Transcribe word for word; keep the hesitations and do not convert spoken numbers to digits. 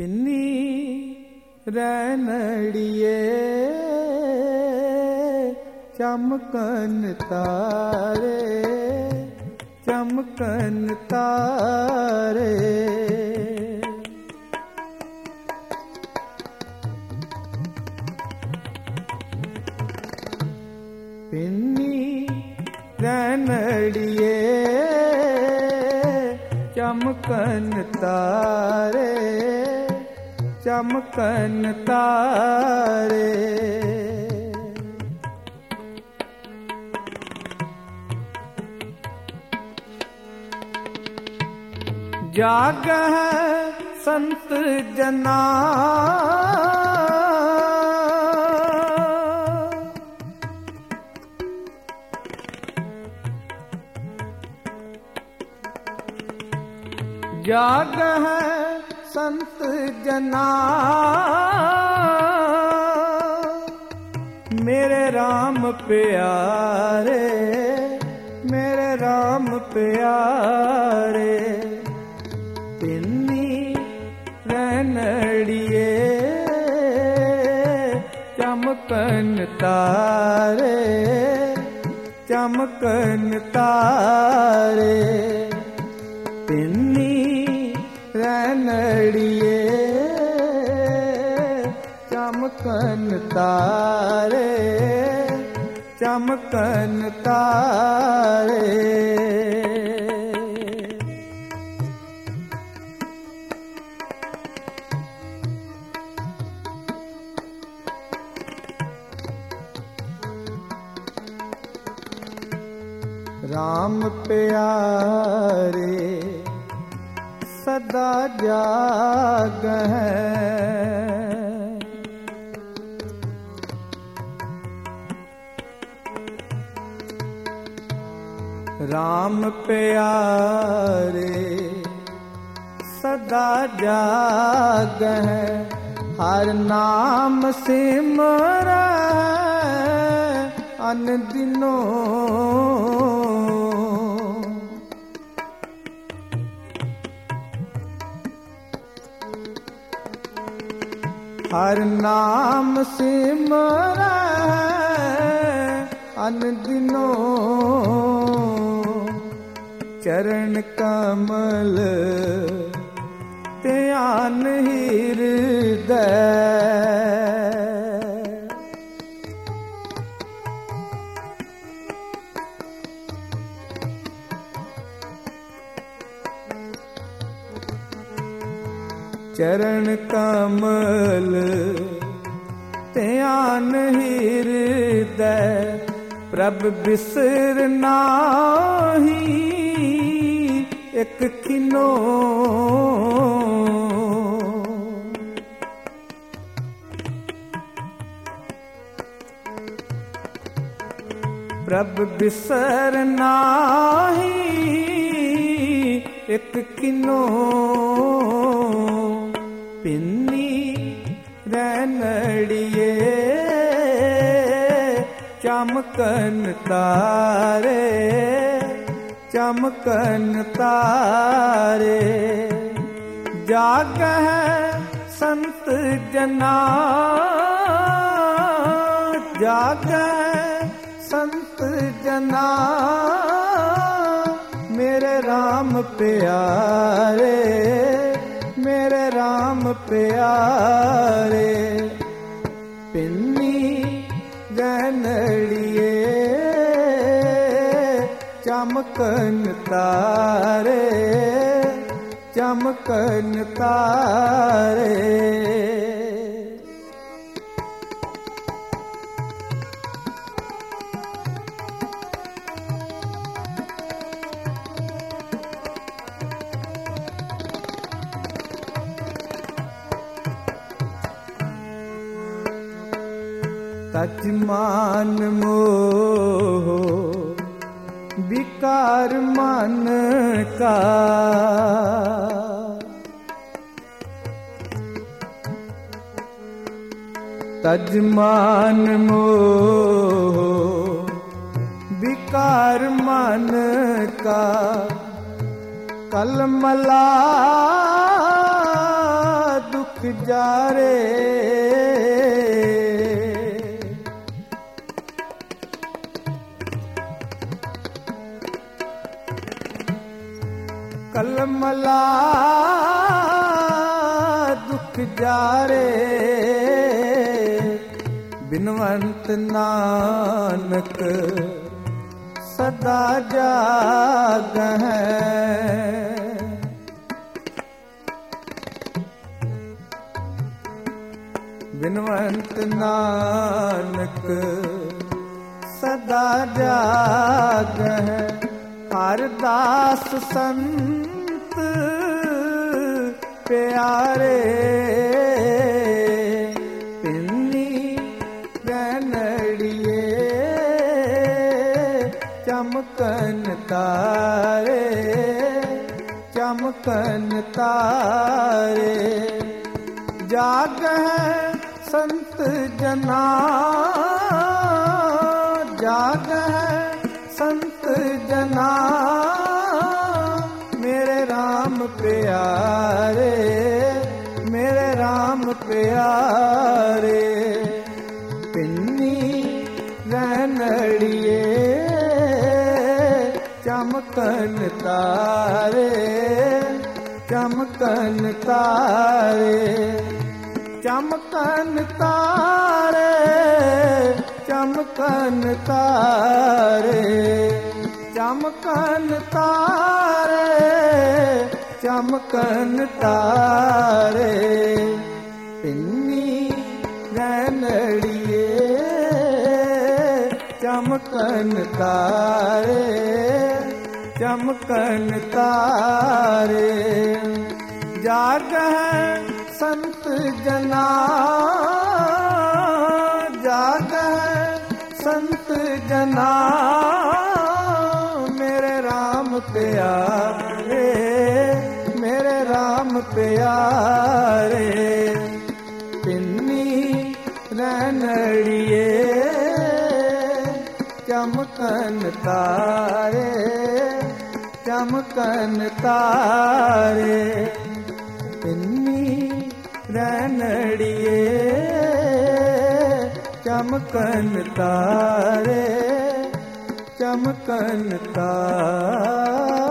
पिन्नी रैनड़िए चमकन तारे चमकन तारे पिन्नी रैनड़िए चमकन तारे चमकन तारे जाग है संत जना जाग है संत जना मेरे राम प्यारे मेरे राम प्यारे पिन्नी रैनड़िए चमकन तारे चमकन तारे पिन्नी रैनड़िए चमकन तारे चमकन तारे राम प्यारे सदा जाग है राम प्यारे सदा जाग है हर नाम सिमर अन दिनों हर नाम सिमरै अन दिनों चरण कमल ध्यान हृदय चरण कमल ध्यान हृदय प्रभ बिसर नाहि एक किनो प्रभ बिसर नाहि एक किनो पिन्नी रैनड़िए चमकन तारे चमकन तारे जाग है संत जना जाग है संत जना मेरे राम प्यारे मेरे राम प्यारे पिन्नी रैनड़िए चमकन तारे चमकन तारे तजमान मोह विकार मन का तजमान मोह विकार मन का कलमला दुख ਜਾਰੇ ਕਲਮਲਾ ਦੁਖ ਜਾਰੇ ਬਿਨਵੰਤ ਨਾਨਕ ਸਦਾ ਜਾਗਹਿ ਬਿਨਵੰਤ ਨਾਨਕ ਸਦਾ ਜਾਗਹਿ ਹਰਿ ਦਾਸ ਸੰਤ ਪਿਆਰੇ ਪਿੰਨੀ ਗਨੜੀਏ ਚਮਕਨ ਤਾਰੇ ਚਮਕਨ ਤਾਰੇ ਜਾਗਹਿ ਸੰਤ ਜਨਾ ਜਾਗਹਿ ਸੰਤ ਜਨਾ ਮੇਰੇ RAM ਪਿਆਰੇ ਮੇਰੇ RAM ਪਿਆਰੇ ਪਿੰਨੀ ਰਹਿਣੜੀਏ ਚਮਕਨ ਤਾਰੇ ਚਮਕਨ ਤਾਰੇ ਚਮਕਨ ਤਾਰੇ ਚਮਕਨ ਤਾਰੇ ਚਮਕਨ ਤਾਰੇ ਚਮਕਨ ਤਾਰੇ ਪਿੰਨੀ ਰਹਿਣੜੀਏ ਚਮਕਨ ਤਾਰੇ ਚਮਕਨ ਤਾਰੇ ਜਾਗਹਿ ਸੰਤ ਜਨਾ ਜਾਗਹਿ ਸੰਤ ਜਨਾ ਮੇਰੇ RAM ਪਿਆਰੇ ਮੇਰੇ RAM ਪਿਆਰੇ ਪਿੰਨੀ ਰਹਿਣੜੀਏ ਚਮਕਨ ਤਾਰੇ ਚਮਕਨ ਤਾਰੇ ਪਿੰਨੀ ਰਹਿਣੜੀਏ ਚਮਕਨ ਤਾਰੇ ਚਮਕਨ ਤਾਰੇ।